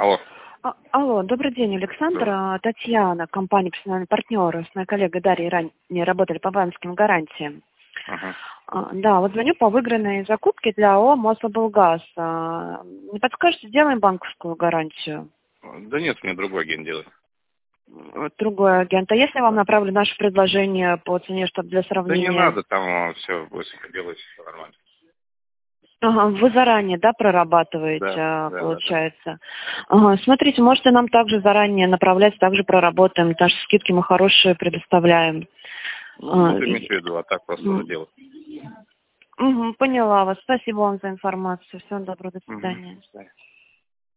Алло. Алло, добрый день, Александр. Татьяна, компания «Профессиональный партнер». С моей коллегой Дарьей ранее работали по банковским гарантиям. Да, вот звоню по выигранной закупке для ООО «Мособлгаз». Не подскажете, сделаем банковскую гарантию? Да нет, мне другой агент делает. Другой агент. А если я вам направлю наше предложение по цене, чтобы для сравнения... Да не надо, там все быстренько делается, все нормально. Ага, вы заранее, да, прорабатываете, Да, получается? Да. Ага, смотрите, можете нам также заранее направлять, также проработаем. Наши скидки мы хорошие предоставляем. Ну, ты имеешь в виду, а так просто делать. Поняла вас. Спасибо вам за информацию. Всего доброго, до свидания.